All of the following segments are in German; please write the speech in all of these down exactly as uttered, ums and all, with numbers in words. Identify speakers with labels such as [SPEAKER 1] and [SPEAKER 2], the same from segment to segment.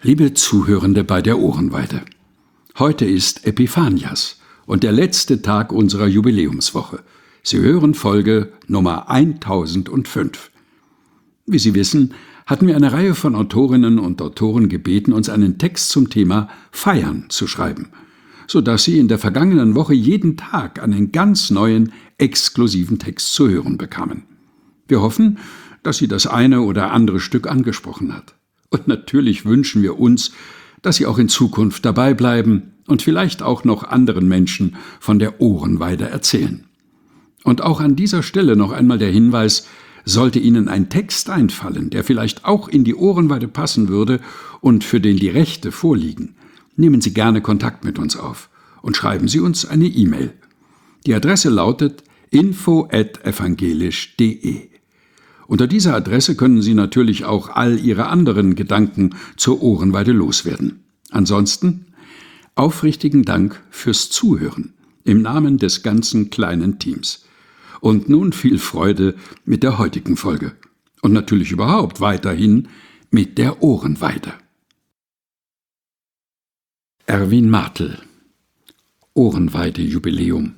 [SPEAKER 1] Liebe Zuhörende bei der Ohrenweide, heute ist Epiphanias und der letzte Tag unserer Jubiläumswoche. Sie hören Folge Nummer eintausendfünf. Wie Sie wissen, hatten wir eine Reihe von Autorinnen und Autoren gebeten, uns einen Text zum Thema Feiern zu schreiben, sodass Sie in der vergangenen Woche jeden Tag einen ganz neuen, exklusiven Text zu hören bekamen. Wir hoffen, dass Sie das eine oder andere Stück angesprochen hat. Und natürlich wünschen wir uns, dass Sie auch in Zukunft dabei bleiben und vielleicht auch noch anderen Menschen von der Ohrenweide erzählen. Und auch an dieser Stelle noch einmal der Hinweis: Sollte Ihnen ein Text einfallen, der vielleicht auch in die Ohrenweide passen würde und für den die Rechte vorliegen, nehmen Sie gerne Kontakt mit uns auf und schreiben Sie uns eine E-Mail. Die Adresse lautet info at evangelisch punkt de. Unter dieser Adresse können Sie natürlich auch all Ihre anderen Gedanken zur Ohrenweide loswerden. Ansonsten aufrichtigen Dank fürs Zuhören im Namen des ganzen kleinen Teams. Und nun viel Freude mit der heutigen Folge. Und natürlich überhaupt weiterhin mit der Ohrenweide. Erwin Martel, Ohrenweide-Jubiläum.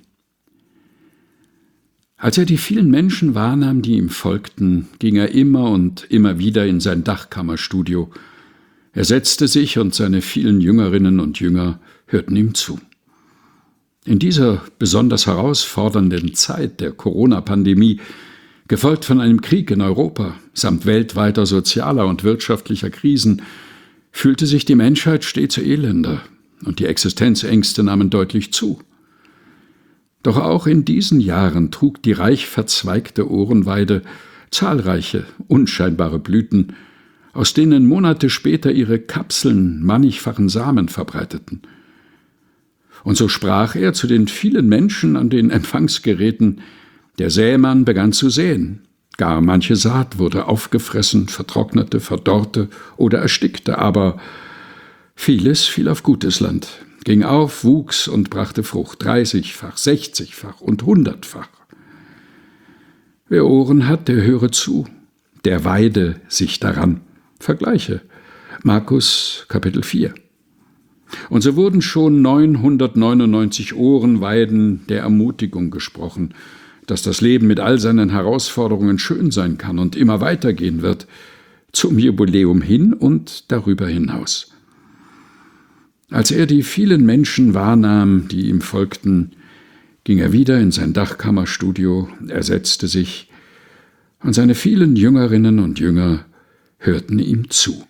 [SPEAKER 1] Als er die vielen Menschen wahrnahm, die ihm folgten, ging er immer und immer wieder in sein Dachkammerstudio. Er setzte sich und seine vielen Jüngerinnen und Jünger hörten ihm zu. In dieser besonders herausfordernden Zeit der Corona-Pandemie, gefolgt von einem Krieg in Europa samt weltweiter sozialer und wirtschaftlicher Krisen, fühlte sich die Menschheit stets elender und die Existenzängste nahmen deutlich zu. Doch auch in diesen Jahren trug die reich verzweigte Ohrenweide zahlreiche, unscheinbare Blüten, aus denen Monate später ihre Kapseln mannigfachen Samen verbreiteten. Und so sprach er zu den vielen Menschen an den Empfangsgeräten: Der Sämann begann zu säen. Gar manche Saat wurde aufgefressen, vertrocknete, verdorrte oder erstickte, aber vieles fiel auf gutes Land, ging auf, wuchs und brachte Frucht, dreißigfach, sechzigfach und hundertfach. Wer Ohren hat, der höre zu, der weide sich daran. Vergleiche Markus Kapitel vier. Und so wurden schon neunhundertneunundneunzig Ohrenweiden der Ermutigung gesprochen, dass das Leben mit all seinen Herausforderungen schön sein kann und immer weitergehen wird, zum Jubiläum hin und darüber hinaus. Als er die vielen Menschen wahrnahm, die ihm folgten, ging er wieder in sein Dachkammerstudio, er setzte sich, und seine vielen Jüngerinnen und Jünger hörten ihm zu.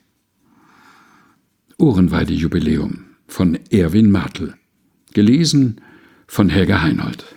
[SPEAKER 1] Ohrenweide-Jubiläum von Erwin Martel, gelesen von Helga Heinold.